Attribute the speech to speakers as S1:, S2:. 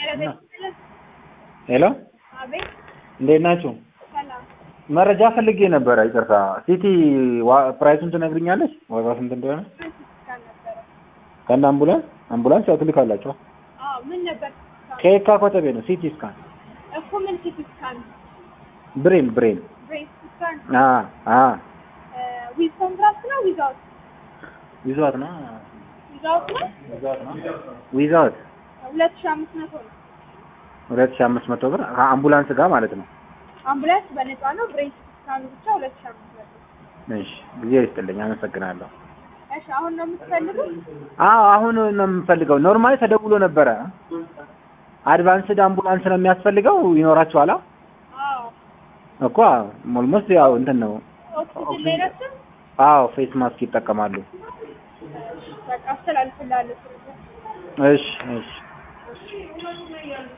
S1: ሄሎ
S2: አቤት
S1: እንዴት ናችሁ?
S2: ሰላም
S1: መረጃ ፈልጌ ነበረ። ይቅርታ ሲቲ ፕራይሱን ትነግሪኛለሽ? ዋጋው ስንት እንደሆነ? ከእነ አምቡላንስ ያው ትልካላችሁ?
S2: አዎ ምን ነበር?
S1: ከየካ ኮተቤ ነው። ሲቲ ስካን
S2: እኮ ምን ሲቲ ስካን?
S1: ብሬን
S2: ብሬን ስካን ዊዝ ኮንትራክት ነው ዊዛውት?
S1: ዊዛውት ነው።
S2: ዊዛውት ነው?
S1: ዊዛውት
S2: 2500 ነው።
S1: 2500 ብር ከአምቡላንስ ጋር ማለት ነው።
S2: አምቡላንስ በነፃ ነው። ብሬን ስካን ብቻ 2500።
S1: እሺ ጊዜ ይስጥልኝ። አመሰግናለሁ።
S2: እሺ አሁን ነው የምትፈልገው?
S1: አዎ አሁን ነው የምፈልገው። ኖርማሊ ተደውሎ ነበረ። አድቫንስድ አምቡላንስ ነው የሚያስፈልገው ይኖራችኋል?
S2: አዎ
S1: እኮ ኦልሞስት ያው እንትን ነው።
S2: ኦክሲጅን ላይ ናቸው?
S1: አዎ ፌስ ማስክ ይጠቀማሉ።
S2: በቃ አስተላልፍልሃለሁ።
S1: እሺ